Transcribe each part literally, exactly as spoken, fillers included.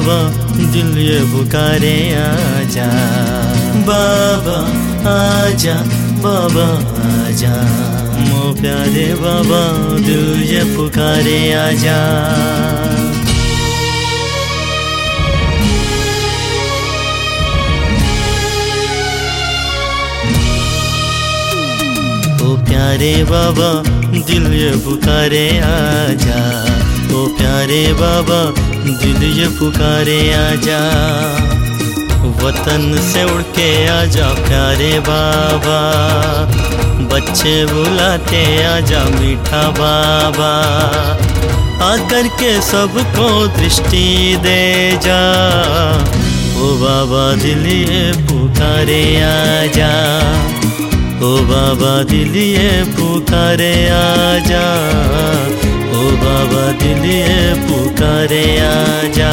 बाबा दिल ये पुकारे आजा। बाबा आजा बाबा आजा, मो प्यारे बाबा दिल ये पुकारे आजा। ओ प्यारे बाबा दिल ये पुकारे आजा। ओ प्यारे बाबा दिल ये पुकारे आजा। वतन से उड़ के आजा प्यारे बाबा, बच्चे बुलाते आजा मीठा बाबा। आकर के सबको दृष्टि दे जा, ओ बाबा दिल ये पुकारे आजा। ओ बाबा दिल ये पुकारे आजा। ओ बाबा दिल ये पुकारे आजा।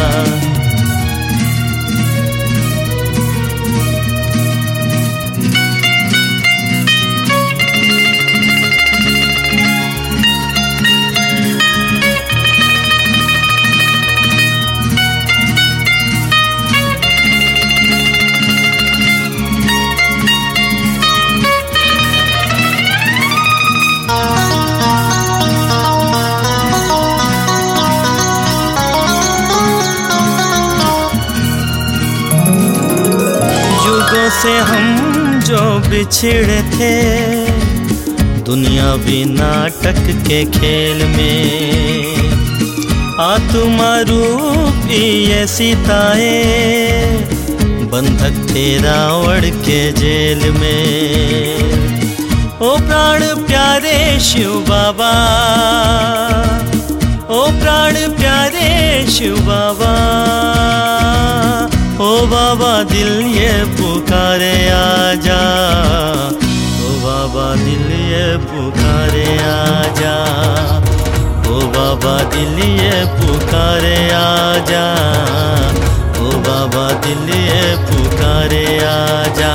से हम जो बिछड़े थे दुनियावी नाटक के खेल में, आत्मा रूपी ये सिताए बंधक थे रावण के जेल में। ओ प्राण प्यारे शिव बाबा, ओ प्राण प्यारे शिव बाबा। ओ बाबा दिल ये पुकारे आजा। ओ बाबा दिल ये पुकारे आजा। ओ बाबा दिल ये पुकारे आजा। ओ बाबा दिल ये पुकारे आजा।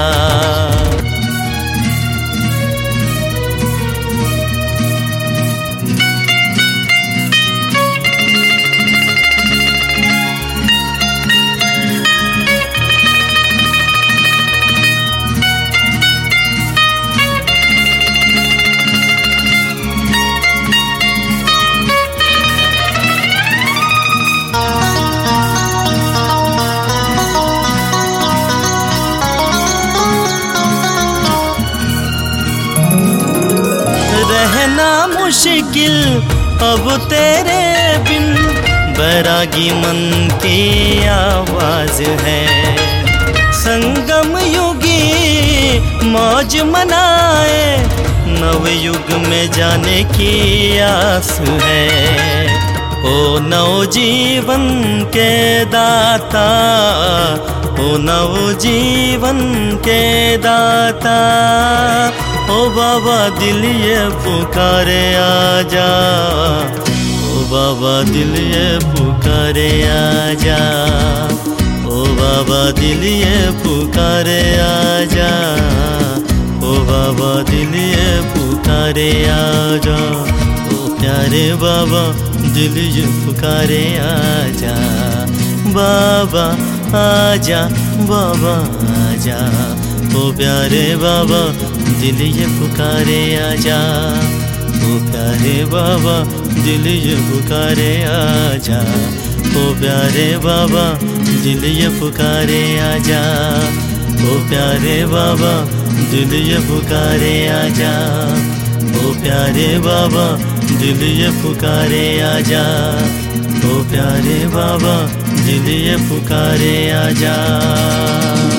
रहना मुश्किल अब तेरे बिन, बैरागी मन की आवाज है। संगम युगी मौज मनाए, नव युग में जाने की आस है। ओ नव जीवन के दाता, ओ नव जीवन के दाता। ओ बाबा दिल ये पुकारे आजा। ओ बाबा दिल ये पुकारे आजा। ओ बाबा दिल ये पुकारे आजा। ओ बाबा दिल ये पुकारे आजा। ओ प्यारे बाबा दिल ये पुकारे आजा। बाबा आजा बाबा आजा। ओ प्यारे बाबा दिल ये पुकारे आजा। ओ प्यारे बाबा दिल ये पुकारे आजा। ओ प्यारे बाबा दिल ये पुकारे आजा। ओ प्यारे बाबा दिल ये पुकारे आजा। ओ प्यारे बाबा दिल ये पुकारे आजा। ओ प्यारे बाबा दिल ये पुकारे आजा।